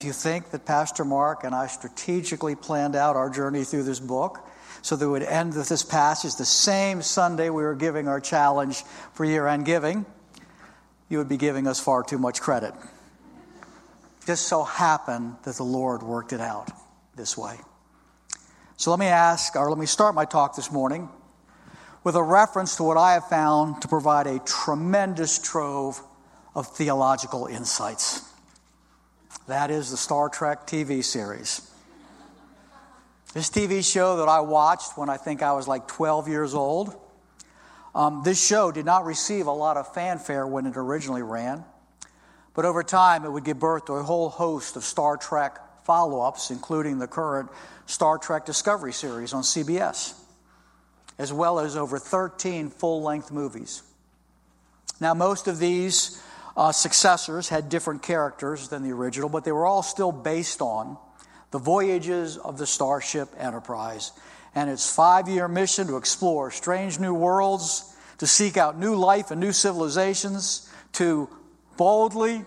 If you think that Pastor Mark and I strategically planned out our journey through this book so that we would end with this passage the same Sunday we were giving our challenge for year-end giving, you would be giving us far too much credit. Just so happened that the Lord worked it out this way. So let me start my talk this morning with a reference to what I have found to provide a tremendous trove of theological insights. That is the Star Trek TV series. This TV show that I watched when I think I was like 12 years old. This show did not receive a lot of fanfare when it originally ran. But over time, it would give birth to a whole host of Star Trek follow-ups, including the current Star Trek Discovery series on CBS, as well as over 13 full-length movies. Now, most of these successors had different characters than the original, but they were all still based on the voyages of the Starship Enterprise and its 5-year mission to explore strange new worlds, to seek out new life and new civilizations, to boldly...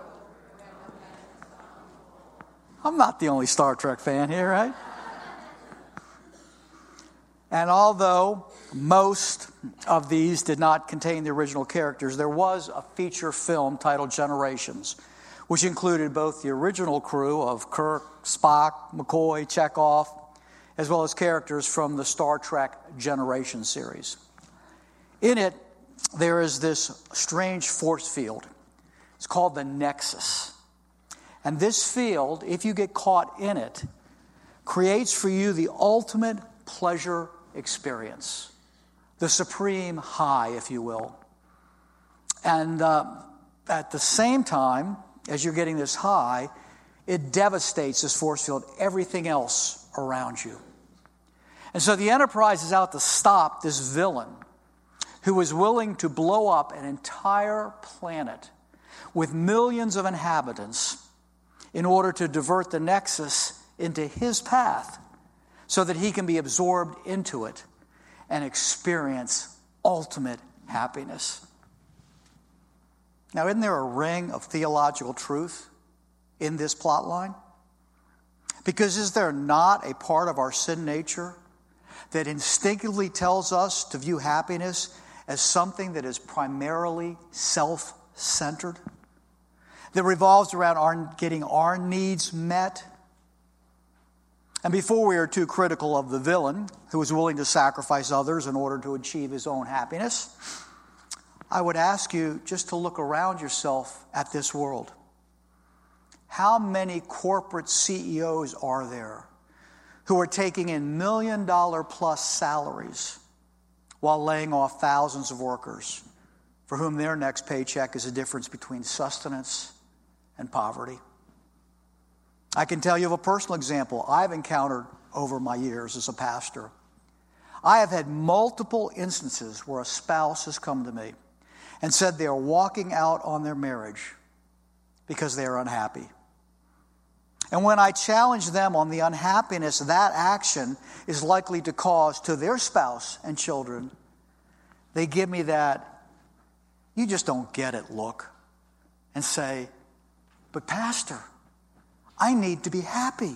I'm not the only Star Trek fan here, right? And although most of these did not contain the original characters, there was a feature film titled Generations, which included both the original crew of Kirk, Spock, McCoy, Chekhov, as well as characters from the Star Trek Generations series. In it, there is this strange force field. It's called the Nexus. And this field, if you get caught in it, creates for you the ultimate pleasure experience, the supreme high, if you will. And at the same time, as you're getting this high, it devastates, this force field, everything else around you. And so the Enterprise is out to stop this villain who is willing to blow up an entire planet with millions of inhabitants in order to divert the Nexus into his path so that he can be absorbed into it and experience ultimate happiness. Now, isn't there a ring of theological truth in this plot line? Because is there not a part of our sin nature that instinctively tells us to view happiness as something that is primarily self-centered, that revolves around getting our needs met? And before we are too critical of the villain who is willing to sacrifice others in order to achieve his own happiness, I would ask you just to look around yourself at this world. How many corporate CEOs are there who are taking in $1 million plus salaries while laying off thousands of workers for whom their next paycheck is a difference between sustenance and poverty? I can tell you of a personal example I've encountered over my years as a pastor. I have had multiple instances where a spouse has come to me and said they are walking out on their marriage because they are unhappy. And when I challenge them on the unhappiness that action is likely to cause to their spouse and children, they give me that, "You just don't get it" look and say, "But Pastor, I need to be happy."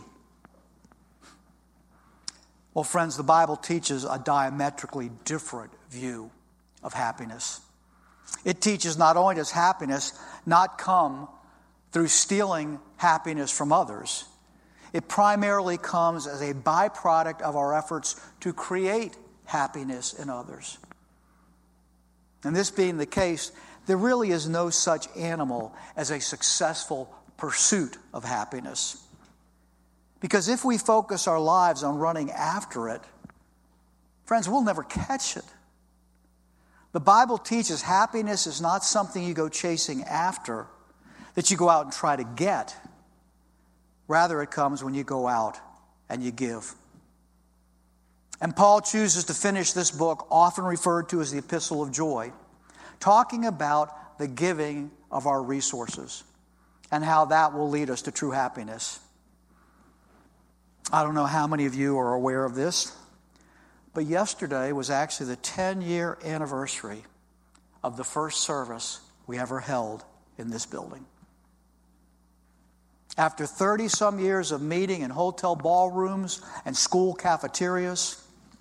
Well, friends, the Bible teaches a diametrically different view of happiness. It teaches not only does happiness not come through stealing happiness from others, it primarily comes as a byproduct of our efforts to create happiness in others. And this being the case, there really is no such animal as a successful pursuit of happiness. Because if we focus our lives on running after it, friends, we'll never catch it. The Bible teaches happiness is not something you go chasing after, that you go out and try to get. Rather, it comes when you go out and you give. And Paul chooses to finish this book, often referred to as the Epistle of Joy, talking about the giving of our resources and how that will lead us to true happiness. I don't know how many of you are aware of this, but yesterday was actually the 10-year anniversary of the first service we ever held in this building. After 30-some years of meeting in hotel ballrooms and school cafeterias,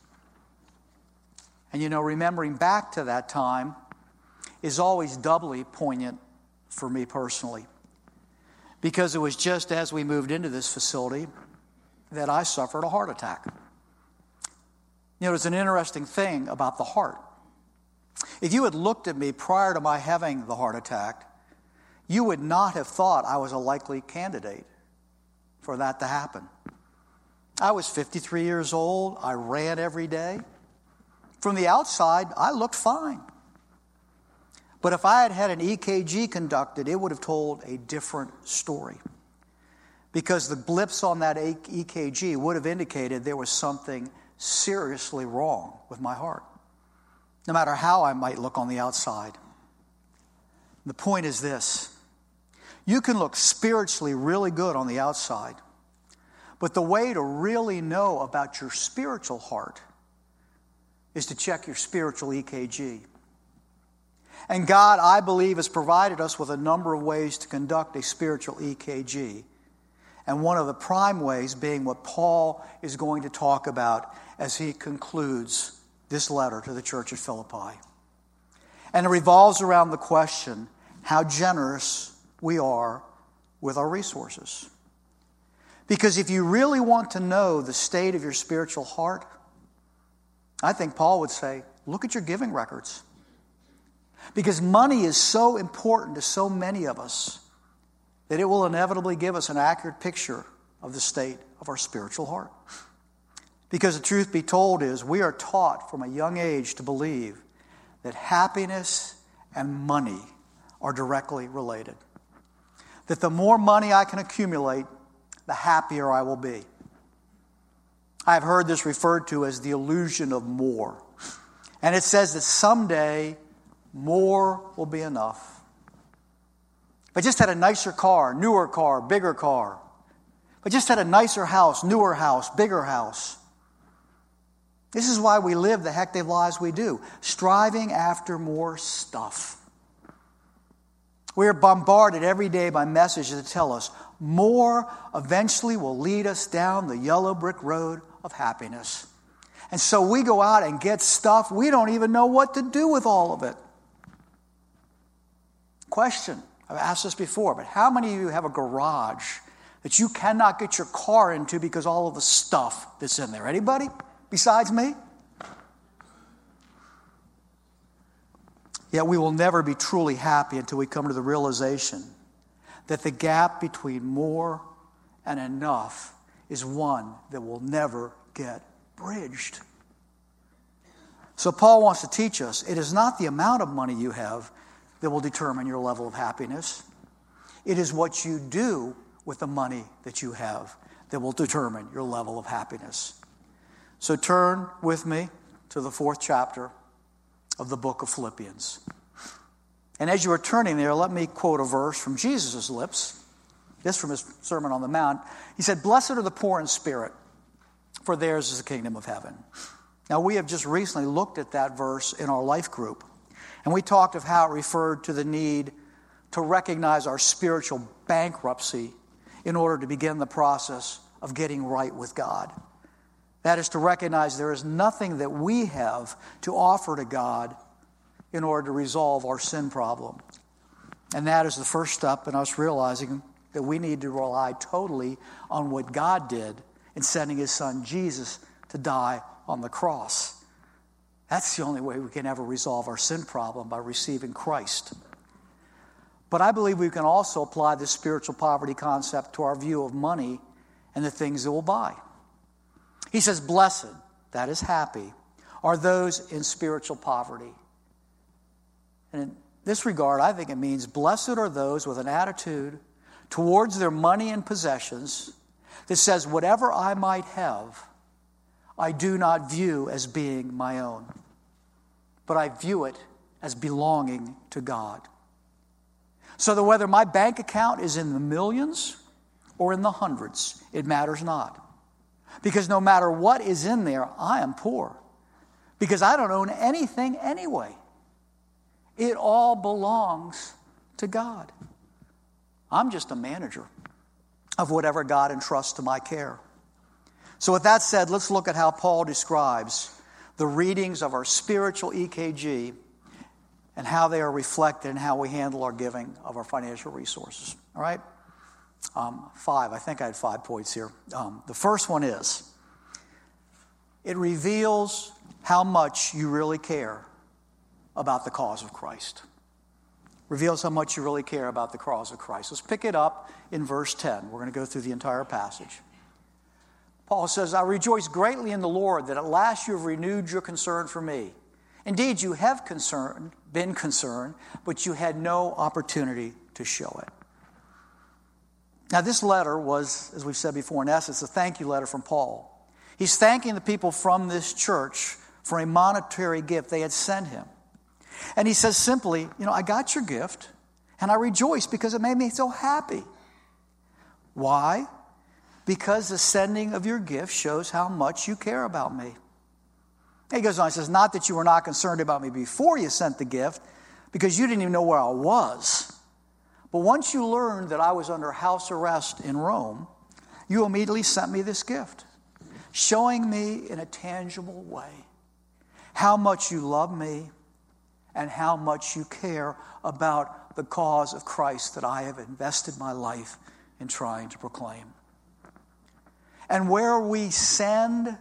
and remembering back to that time is always doubly poignant for me personally, because it was just as we moved into this facility that I suffered a heart attack. It's an interesting thing about the heart. If you had looked at me prior to my having the heart attack, you would not have thought I was a likely candidate for that to happen. I was 53 years old. I ran every day. From the outside, I looked fine. But if I had had an EKG conducted, it would have told a different story. Because the blips on that EKG would have indicated there was something seriously wrong with my heart, no matter how I might look on the outside. The point is this: you can look spiritually really good on the outside, but the way to really know about your spiritual heart is to check your spiritual EKG. And God, I believe, has provided us with a number of ways to conduct a spiritual EKG. And one of the prime ways being what Paul is going to talk about as he concludes this letter to the church at Philippi. And it revolves around the question how generous we are with our resources. Because if you really want to know the state of your spiritual heart, I think Paul would say, look at your giving records. Because money is so important to so many of us that it will inevitably give us an accurate picture of the state of our spiritual heart. Because the truth be told is, we are taught from a young age to believe that happiness and money are directly related. That the more money I can accumulate, the happier I will be. I've heard this referred to as the illusion of more. And it says that someday more will be enough. If I just had a nicer car, newer car, bigger car. If I just had a nicer house, newer house, bigger house. This is why we live the hectic lives we do, striving after more stuff. We are bombarded every day by messages that tell us more eventually will lead us down the yellow brick road of happiness. And so we go out and get stuff. We don't even know what to do with all of it. Question, I've asked this before, but how many of you have a garage that you cannot get your car into because all of the stuff that's in there? Anybody besides me? Yet we will never be truly happy until we come to the realization that the gap between more and enough is one that will never get bridged. So Paul wants to teach us, it is not the amount of money you have that will determine your level of happiness. It is what you do with the money that you have that will determine your level of happiness. So turn with me to the 4th chapter of the book of Philippians. And as you are turning there, let me quote a verse from Jesus' lips. This from his Sermon on the Mount. He said, "Blessed are the poor in spirit, for theirs is the kingdom of heaven." Now, we have just recently looked at that verse in our life group. And we talked of how it referred to the need to recognize our spiritual bankruptcy in order to begin the process of getting right with God. That is to recognize there is nothing that we have to offer to God in order to resolve our sin problem. And that is the first step in us realizing that we need to rely totally on what God did in sending his son Jesus to die on the cross. That's the only way we can ever resolve our sin problem, by receiving Christ. But I believe we can also apply this spiritual poverty concept to our view of money and the things it will buy. He says, blessed, that is happy, are those in spiritual poverty. And in this regard, I think it means blessed are those with an attitude towards their money and possessions that says, whatever I might have, I do not view as being my own, but I view it as belonging to God. So that whether my bank account is in the millions or in the hundreds, it matters not. Because no matter what is in there, I am poor. Because I don't own anything anyway. It all belongs to God. I'm just a manager. of whatever God entrusts to my care. So with that said, let's look at how Paul describes the readings of our spiritual EKG and how they are reflected in how we handle our giving of our financial resources. All right? I think I had 5 points here. The first one is, it reveals how much you really care about the cause of Christ. Reveals how much you really care about the cause of Christ. Let's pick it up in verse 10. We're going to go through the entire passage. Paul says, I rejoice greatly in the Lord that at last you have renewed your concern for me. Indeed, you have been concerned, but you had no opportunity to show it. Now, this letter was, as we've said before, in essence, a thank you letter from Paul. He's thanking the people from this church for a monetary gift they had sent him. And he says simply, I got your gift, and I rejoice because it made me so happy. Why? Because the sending of your gift shows how much you care about me. He goes on, he says, not that you were not concerned about me before you sent the gift, because you didn't even know where I was. But once you learned that I was under house arrest in Rome, you immediately sent me this gift, showing me in a tangible way how much you love me and how much you care about the cause of Christ that I have invested my life in trying to proclaim. And where we spend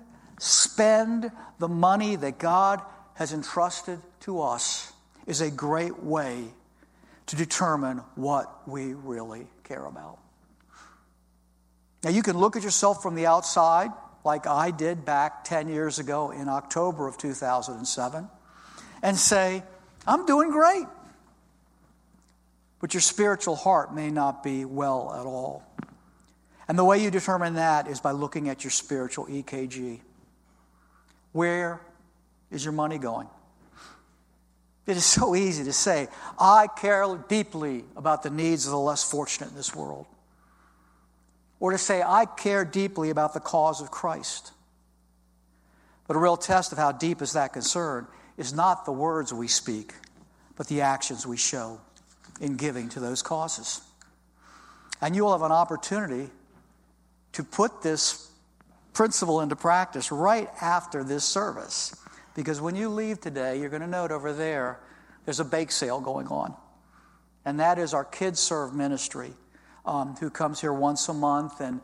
the money that God has entrusted to us is a great way to determine what we really care about. Now, you can look at yourself from the outside, like I did back 10 years ago in October of 2007, and say, I'm doing great. But your spiritual heart may not be well at all. And the way you determine that is by looking at your spiritual EKG. Where is your money going? It is so easy to say, I care deeply about the needs of the less fortunate in this world. Or to say, I care deeply about the cause of Christ. But a real test of how deep is that concern is not the words we speak, but the actions we show in giving to those causes. And you will have an opportunity to put this principle into practice right after this service. Because when you leave today, you're going to note over there's a bake sale going on. And that is our Kids Serve ministry, who comes here once a month and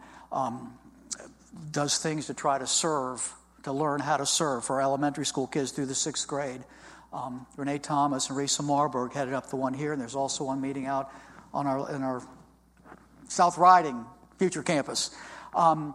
does things to try to serve, to learn how to serve for elementary school kids through the 6th grade. Renee Thomas and Risa Marburg headed up the one here, and there's also one meeting out in our South Riding future campus. So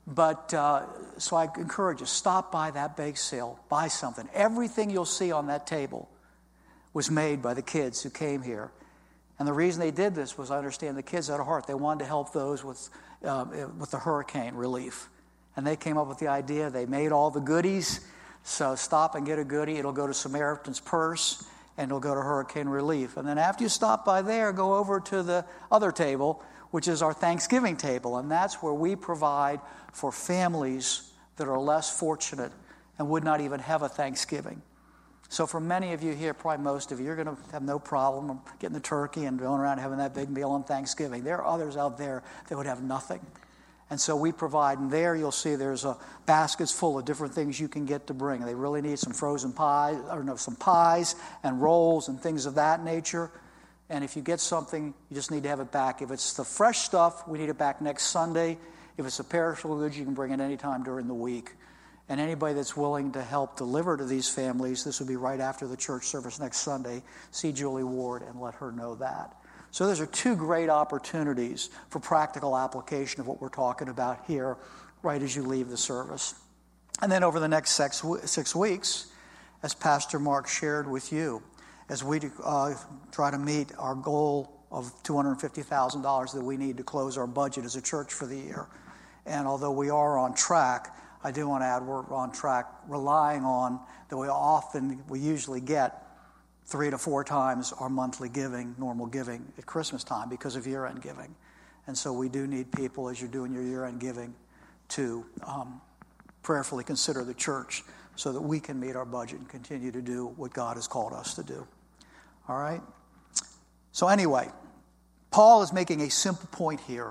I encourage you, stop by that bake sale, buy something. Everything you'll see on that table was made by the kids who came here. And the reason they did this was, I understand, the kids had a heart. They wanted to help those with the hurricane relief. And they came up with the idea. They made all the goodies. So stop and get a goodie. It'll go to Samaritan's Purse, and it'll go to hurricane relief. And then after you stop by there, go over to the other table, which is our Thanksgiving table. And that's where we provide for families that are less fortunate and would not even have a Thanksgiving. So for many of you here, probably most of you, you're going to have no problem getting the turkey and going around having that big meal on Thanksgiving. There are others out there that would have nothing. And so we provide, and there you'll see there's baskets full of different things you can get to bring. They really need some frozen pies, some pies and rolls and things of that nature. And if you get something, you just need to have it back. If it's the fresh stuff, we need it back next Sunday. If it's a perishable goods, you can bring it any time during the week. And anybody that's willing to help deliver to these families, this will be right after the church service next Sunday, see Julie Ward and let her know that. So those are two great opportunities for practical application of what we're talking about here right as you leave the service. And then over the next 6 weeks, as Pastor Mark shared with you, as we try to meet our goal of $250,000 that we need to close our budget as a church for the year. And although we are on track, I do want to add we're on track relying on that we usually get 3 to 4 times our monthly giving, normal giving at Christmas time because of year-end giving. And so we do need people, as you're doing your year-end giving, to prayerfully consider the church so that we can meet our budget and continue to do what God has called us to do. All right? So anyway, Paul is making a simple point here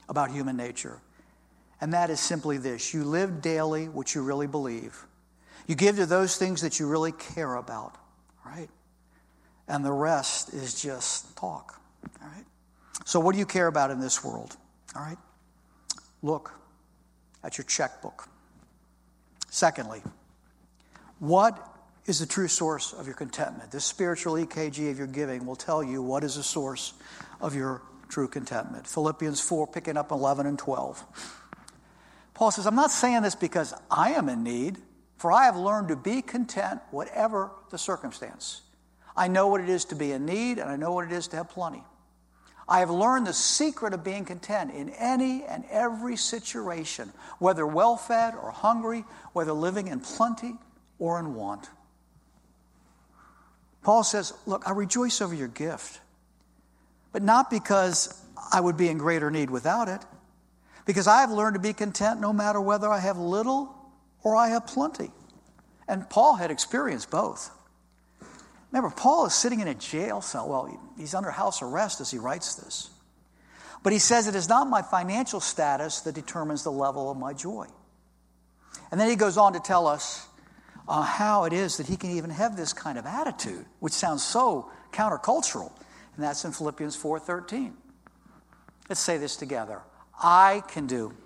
about human nature. And that is simply this: you live daily what you really believe. You give to those things that you really care about, right? And the rest is just talk, all right? So what do you care about in this world, all right? Look at your checkbook. Secondly, what is the true source of your contentment? This spiritual EKG of your giving will tell you what is the source of your true contentment. Philippians 4, picking up 11 and 12. Paul says, I'm not saying this because I am in need, for I have learned to be content whatever the circumstance. I know what it is to be in need, and I know what it is to have plenty. I have learned the secret of being content in any and every situation, whether well-fed or hungry, whether living in plenty or in want. Paul says, look, I rejoice over your gift, but not because I would be in greater need without it, because I have learned to be content no matter whether I have little or I have plenty. And Paul had experienced both. Remember, Paul is sitting in a jail cell. Well, he's under house arrest as he writes this. But he says it is not my financial status that determines the level of my joy. And then he goes on to tell us how it is that he can even have this kind of attitude, which sounds so countercultural. And that's in Philippians 4:13. Let's say this together. I can do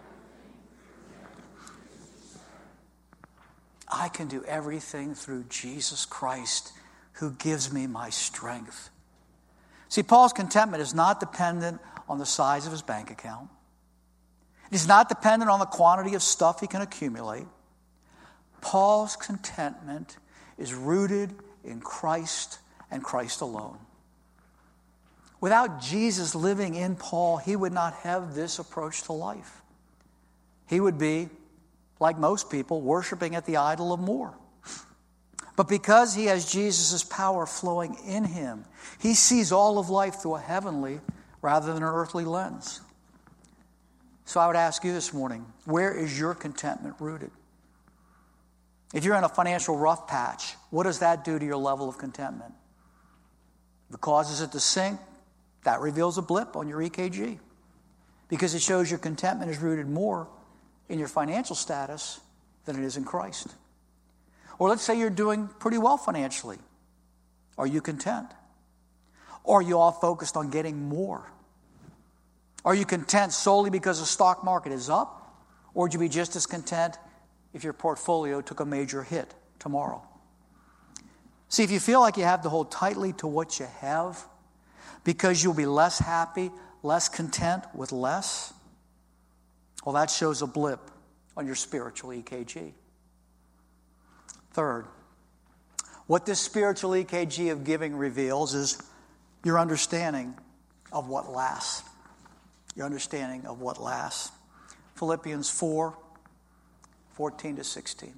everything through Jesus Christ who gives me my strength. See, Paul's contentment is not dependent on the size of his bank account. He's not dependent on the quantity of stuff he can accumulate. Paul's contentment is rooted in Christ and Christ alone. Without Jesus living in Paul, he would not have this approach to life. He would be, like most people, worshiping at the idol of more. But because he has Jesus' power flowing in him, he sees all of life through a heavenly rather than an earthly lens. So I would ask you this morning, where is your contentment rooted? If you're in a financial rough patch, what does that do to your level of contentment? If it causes it to sink, that reveals a blip on your EKG, because it shows your contentment is rooted more in your financial status than it is in Christ. Or let's say you're doing pretty well financially. Are you content? Or are you all focused on getting more? Are you content solely because the stock market is up? Or would you be just as content if your portfolio took a major hit tomorrow? See, if you feel like you have to hold tightly to what you have because you'll be less happy, less content with less, well, that shows a blip on your spiritual EKG. Third, what this spiritual EKG of giving reveals is your understanding of what lasts. Your understanding of what lasts. Philippians 4, 14 to 16.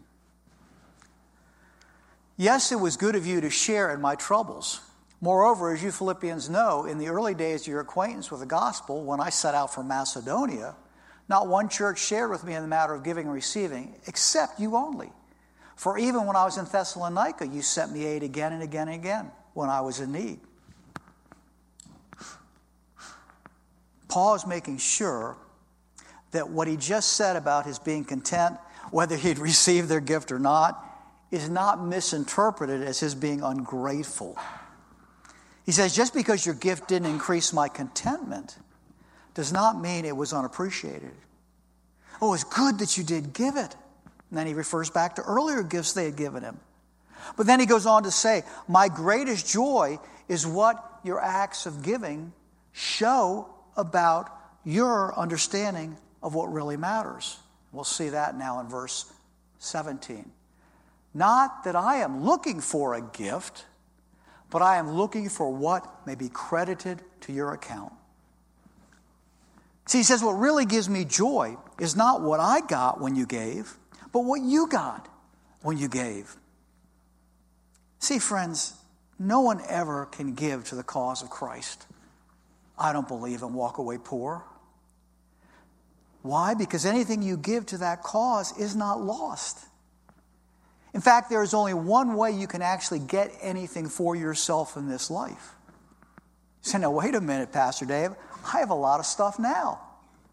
Yes, it was good of you to share in my troubles. Moreover, as you Philippians know, in the early days of your acquaintance with the gospel, when I set out for Macedonia, not one church shared with me in the matter of giving and receiving, except you only. For even when I was in Thessalonica, you sent me aid again and again and again when I was in need. Paul is making sure that what he just said about his being content, whether he'd received their gift or not, is not misinterpreted as his being ungrateful. He says, just because your gift didn't increase my contentment does not mean it was unappreciated. Oh, it's good that you did give it. And then he refers back to earlier gifts they had given him. But then he goes on to say, my greatest joy is what your acts of giving show about your understanding of what really matters. We'll see that now in verse 17. Not that I am looking for a gift, but I am looking for what may be credited to your account. See, he says, what really gives me joy is not what I got when you gave, but what you got when you gave. See, friends, no one ever can give to the cause of Christ, I don't believe, and walk away poor. Why? Because anything you give to that cause is not lost. In fact, there is only one way you can actually get anything for yourself in this life. You say, now, wait a minute, Pastor Dave. I have a lot of stuff now.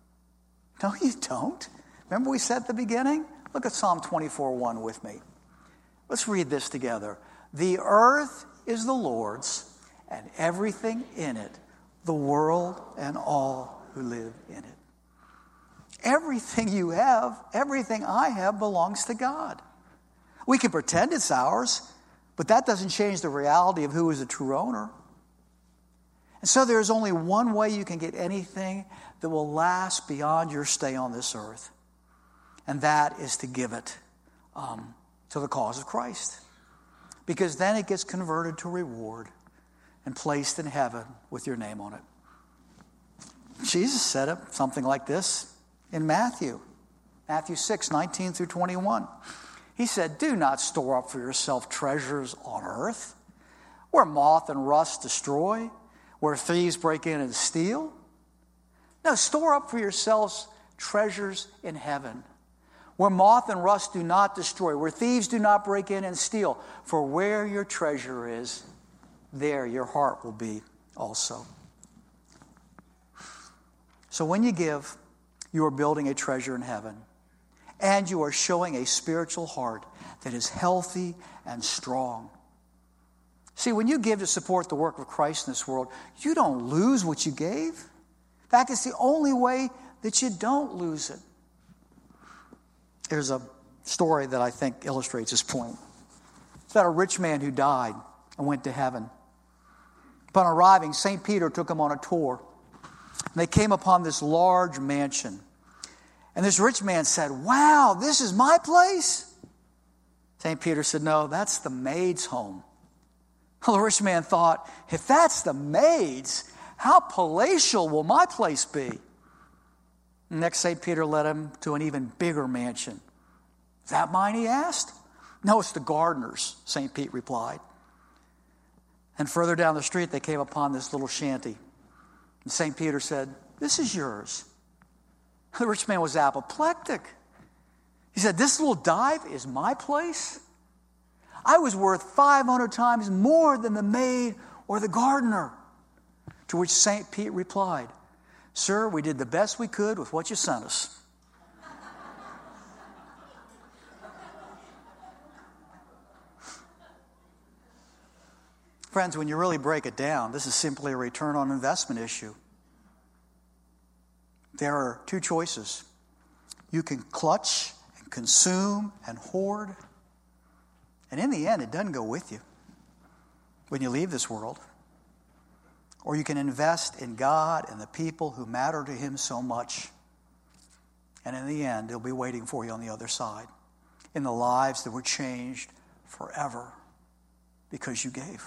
No, you don't. Remember we said at the beginning? Look at Psalm 24:1 with me. Let's read this together. The earth is the Lord's, and everything in it, the world and all who live in it. Everything you have, everything I have belongs to God. We can pretend it's ours, but that doesn't change the reality of who is the true owner. And so there's only one way you can get anything that will last beyond your stay on this earth, and that is to give it to the cause of Christ. Because then it gets converted to reward and placed in heaven with your name on it. Jesus said it something like this in Matthew 6:19 through 21. He said, do not store up for yourself treasures on earth, where moth and rust destroy, where thieves break in and steal. No, store up for yourselves treasures in heaven, where moth and rust do not destroy, where thieves do not break in and steal. For where your treasure is, there your heart will be also. So when you give, you are building a treasure in heaven, and you are showing a spiritual heart that is healthy and strong. See, when you give to support the work of Christ in this world, you don't lose what you gave. In fact, it's the only way that you don't lose it. There's a story that I think illustrates this point. It's about a rich man who died and went to heaven. Upon arriving, St. Peter took him on a tour. And they came upon this large mansion. And this rich man said, wow, this is my place? St. Peter said, no, that's the maid's home. Well, the rich man thought, if that's the maid's, how palatial will my place be? Next, St. Peter led him to an even bigger mansion. Is that mine, he asked? No, it's the gardener's, St. Pete replied. And further down the street, they came upon this little shanty. And St. Peter said, this is yours. The rich man was apoplectic. He said, this little dive is my place? I was worth 500 times more than the maid or the gardener. To which St. Pete replied, sir, we did the best we could with what you sent us. Friends, when you really break it down, this is simply a return on investment issue. There are two choices. You can clutch and consume and hoard. And in the end, it doesn't go with you when you leave this world. Or you can invest in God and the people who matter to Him so much. And in the end, it'll be waiting for you on the other side. In the lives that were changed forever because you gave.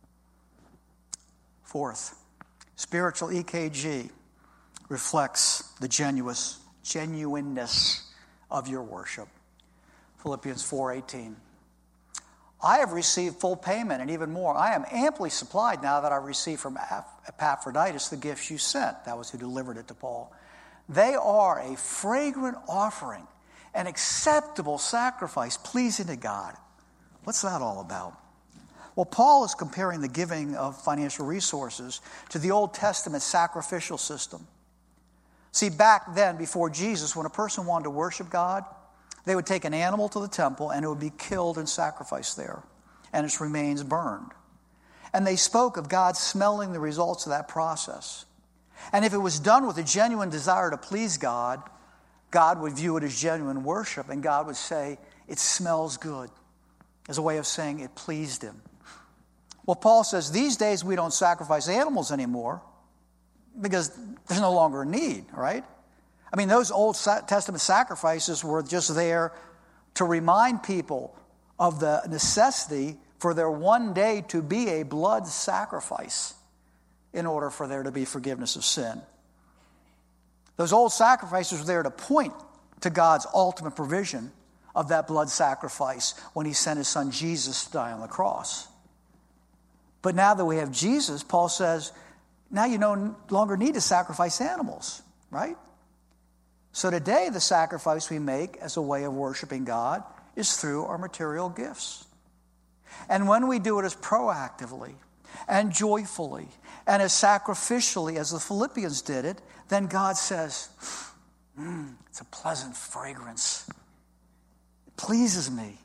Fourth, spiritual EKG reflects the genuineness of your worship. Philippians 4:18. I have received full payment and even more. I am amply supplied now that I received from Epaphroditus the gifts you sent. That was who delivered it to Paul. They are a fragrant offering, an acceptable sacrifice, pleasing to God. What's that all about? Well, Paul is comparing the giving of financial resources to the Old Testament sacrificial system. See, back then, before Jesus, when a person wanted to worship God, they would take an animal to the temple and it would be killed and sacrificed there, and its remains burned. And they spoke of God smelling the results of that process. And if it was done with a genuine desire to please God, God would view it as genuine worship, and God would say, it smells good, as a way of saying it pleased Him. Well, Paul says these days we don't sacrifice animals anymore because there's no longer a need, right? I mean, those Old Testament sacrifices were just there to remind people of the necessity for there one day to be a blood sacrifice in order for there to be forgiveness of sin. Those old sacrifices were there to point to God's ultimate provision of that blood sacrifice when He sent His Son Jesus to die on the cross. But now that we have Jesus, Paul says, now you no longer need to sacrifice animals, right? So today, the sacrifice we make as a way of worshiping God is through our material gifts. And when we do it as proactively and joyfully and as sacrificially as the Philippians did it, then God says, It's a pleasant fragrance. It pleases me.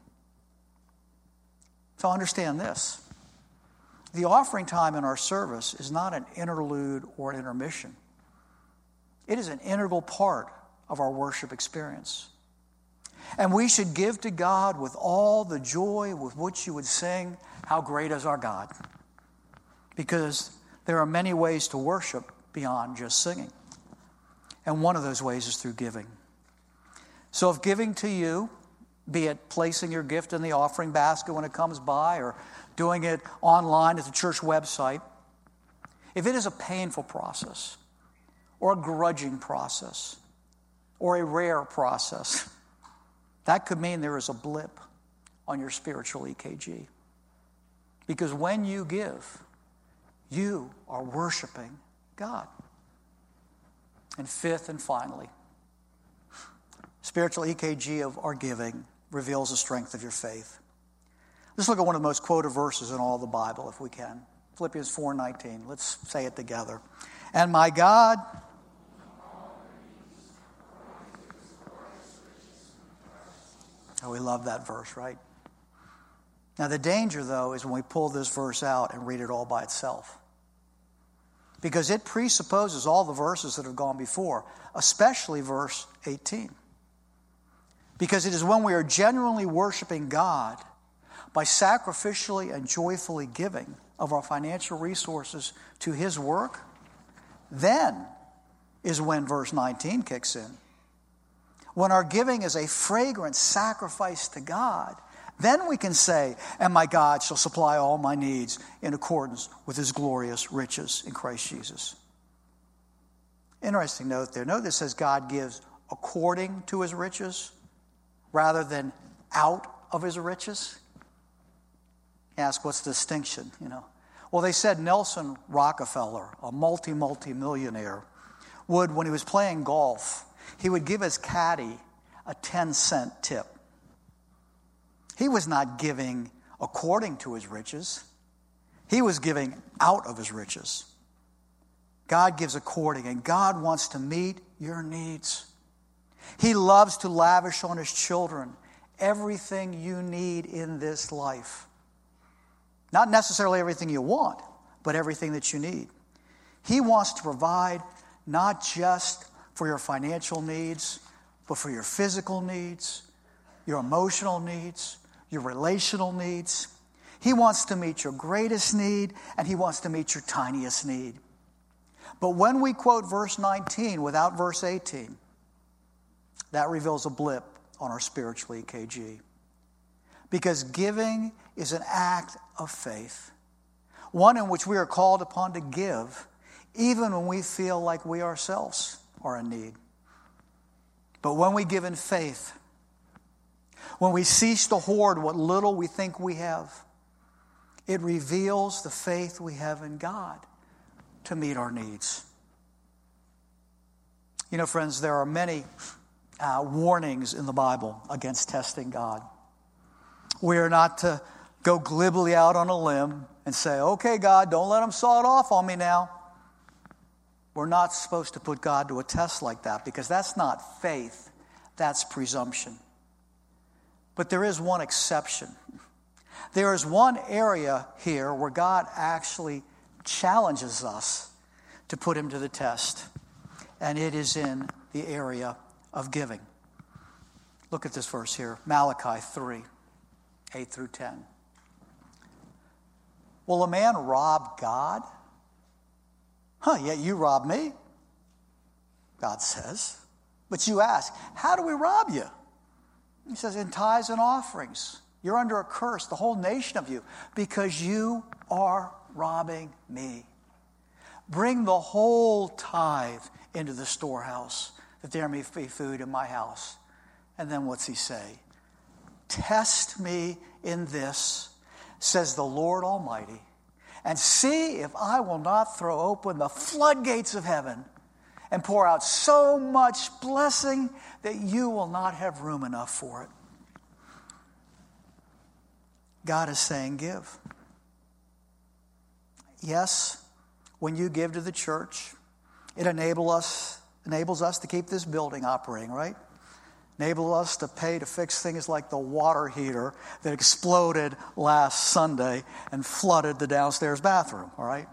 So understand this. The offering time in our service is not an interlude or an intermission. It is an integral part of our worship experience. And we should give to God with all the joy with which you would sing, "How great is our God." Because there are many ways to worship beyond just singing. And one of those ways is through giving. So if giving to you, be it placing your gift in the offering basket when it comes by or doing it online at the church website, if it is a painful process or a grudging process or a rare process, that could mean there is a blip on your spiritual EKG. Because when you give, you are worshiping God. And fifth and finally, spiritual EKG of our giving reveals the strength of your faith. Let's look at one of the most quoted verses in all the Bible, if we can. Philippians 4:19. Let's say it together. And my God... Oh, we love that verse, right? Now, the danger, though, is when we pull this verse out and read it all by itself. Because it presupposes all the verses that have gone before, especially verse 18. Because it is when we are genuinely worshiping God by sacrificially and joyfully giving of our financial resources to His work, then is when verse 19 kicks in. When our giving is a fragrant sacrifice to God, then we can say, "And my God shall supply all my needs in accordance with His glorious riches in Christ Jesus." Interesting note there. Note that it says God gives according to His riches rather than out of His riches. You ask, what's the distinction? Well, they said Nelson Rockefeller, a multi-millionaire, would, when he was playing golf, he would give his caddy a 10-cent tip. He was not giving according to his riches. He was giving out of his riches. God gives according, and God wants to meet your needs. He loves to lavish on His children everything you need in this life. Not necessarily everything you want, but everything that you need. He wants to provide not just for your financial needs, but for your physical needs, your emotional needs, your relational needs. He wants to meet your greatest need, and He wants to meet your tiniest need. But when we quote verse 19 without verse 18, that reveals a blip on our spiritual EKG. Because giving is an act of faith, one in which we are called upon to give, even when we feel like we ourselves are in need. But when we give in faith, when we cease to hoard what little we think we have, it reveals the faith we have in God to meet our needs. Friends, there are many warnings in the Bible against testing God. We are not to go glibly out on a limb and say, "Okay, God, don't let Him saw it off on me now." We're not supposed to put God to a test like that, because that's not faith, that's presumption. But there is one exception. There is one area here where God actually challenges us to put Him to the test, and it is in the area of giving. Look at this verse here, Malachi 3, 8 through 10. Will a man rob God? Yet you rob me, God says. But you ask, how do we rob you? He says, in tithes and offerings. You're under a curse, the whole nation of you, because you are robbing me. Bring the whole tithe into the storehouse, that there may be food in my house. And then what's he say? Test me in this, says the Lord Almighty, and see if I will not throw open the floodgates of heaven and pour out so much blessing that you will not have room enough for it. God is saying give. Yes, when you give to the church, it enables enables us to keep this building operating, right? Enable us to pay to fix things like the water heater that exploded last Sunday and flooded the downstairs bathroom, all right?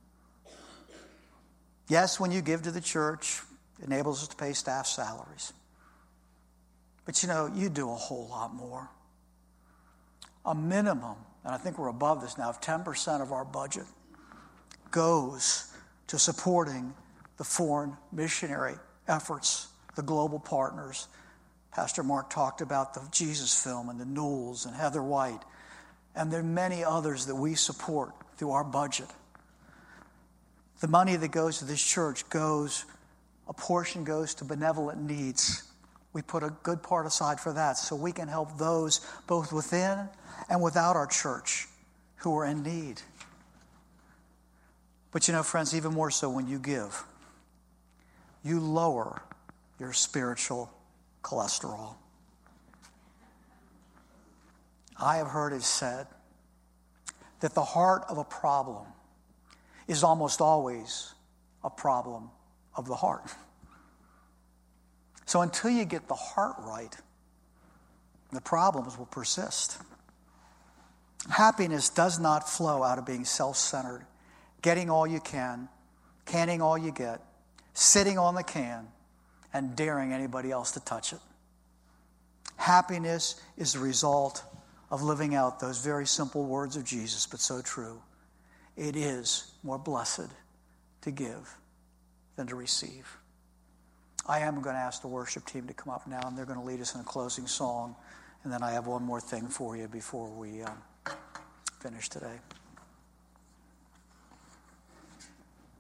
Yes, when you give to the church, it enables us to pay staff salaries. But you do a whole lot more. A minimum, and I think we're above this now, of 10% of our budget goes to supporting the foreign missionary efforts, the global partners. Pastor Mark talked about the Jesus Film and the Newells and Heather White. And there are many others that we support through our budget. The money that goes to this church a portion goes to benevolent needs. We put a good part aside for that so we can help those both within and without our church who are in need. But friends, even more so when you give, you lower your spiritual cholesterol. I have heard it said that the heart of a problem is almost always a problem of the heart. So until you get the heart right, the problems will persist. Happiness does not flow out of being self-centered, getting all you can, canning all you get, sitting on the can, and daring anybody else to touch it. Happiness is the result of living out those very simple words of Jesus, but so true. It is more blessed to give than to receive. I am going to ask the worship team to come up now, and they're going to lead us in a closing song. And then I have one more thing for you before we finish today.